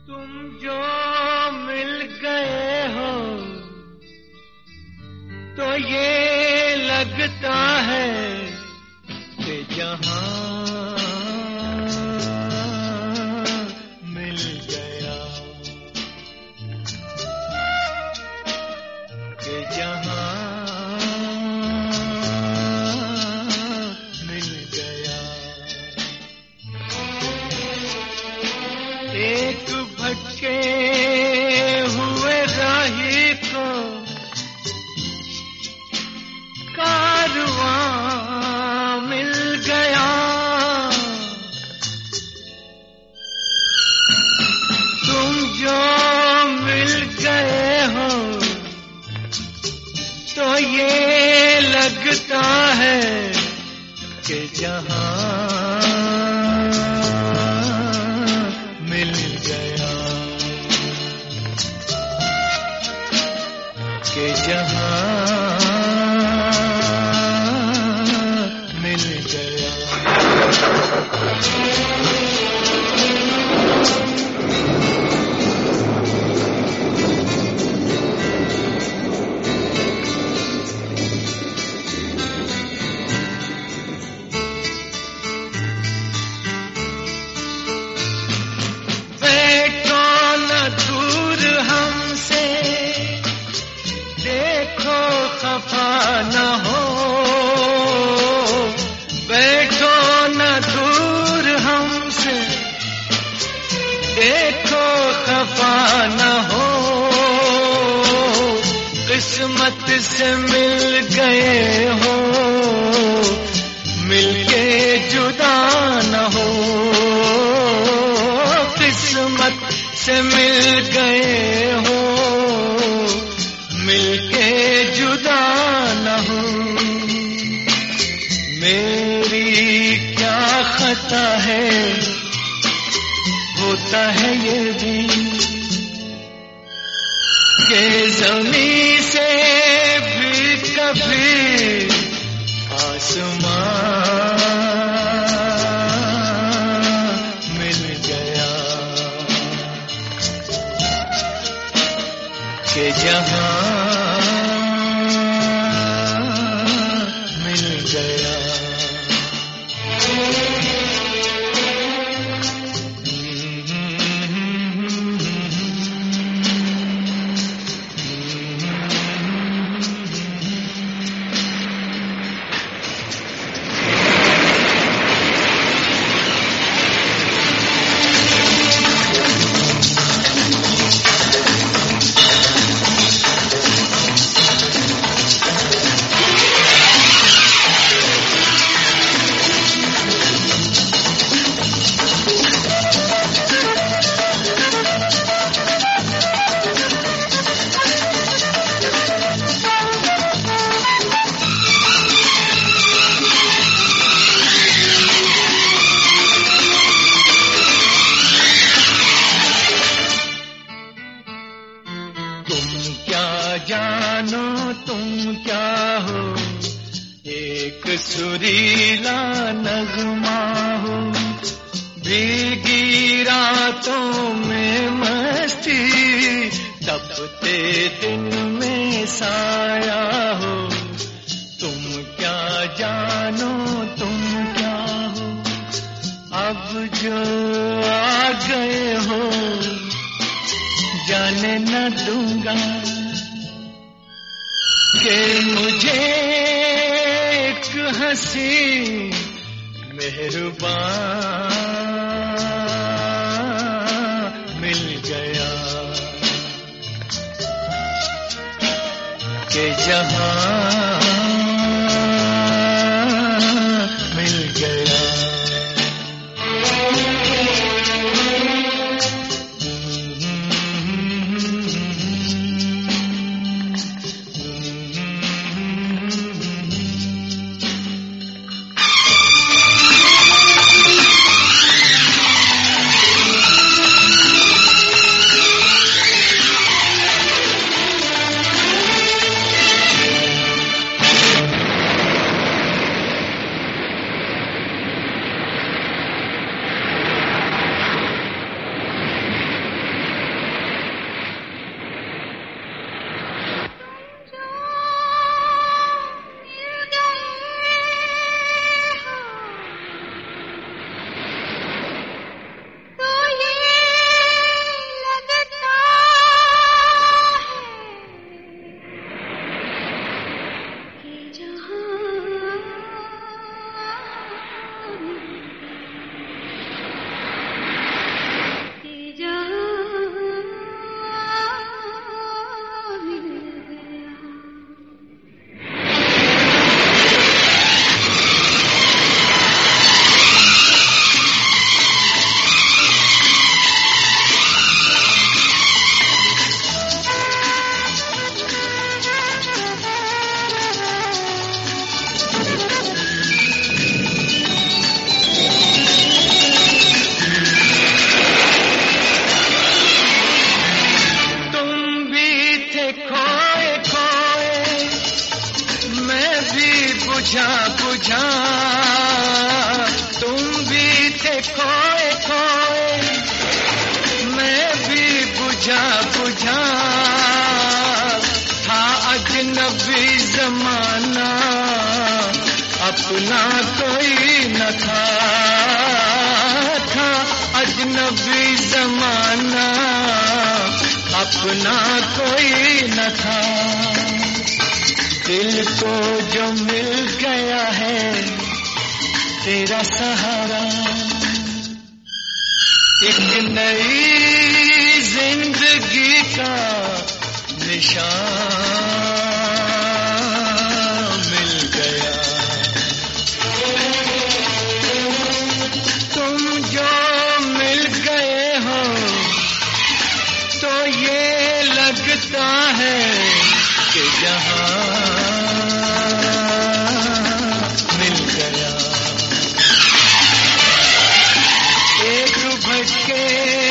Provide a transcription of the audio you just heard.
तुम जो मिल गए हो तो ये लगता है कि जहां मिल गया, कि जहां मिल गया। एक भटके हुए राही को कारवां मिल गया। तुम जो मिल गए हो तो ये लगता है कि जहां मिल गया, कि जहां मिल गया। बैठो न दूर हमसे, देखो खफा न हो। बैठो न दूर हमसे, देखो खफा न हो। किस्मत से मिल गए हो, मिलके जुदा न हो। किस्मत से मिल गए हो, मिलके जुदा न हो। मेरी क्या खता है, होता है ये भी कि ज़मीं से भी कभी आसमां मिल गया, कि जहां मिल गया। तुम क्या जानो, तुम क्या हो, एक सुरीला नगमा हो। भीगी रातों में मस्ती, तपते दिन में साया हो। तुम क्या जानो, तुम क्या हो, अब जो आ गए हो जाने न दूंगा कि मुझे एक हंसी मेहरबान मिल गया, कि जहां मिल गया। जमाना अपना कोई न था, अजनबी जमाना अपना कोई न था। दिल को जो मिल गया है तेरा सहारा, एक नई जिंदगी का निशान मिल गया। तुम जो मिल गए हो तो ये लगता है कि जहां मिल गया। एक भटके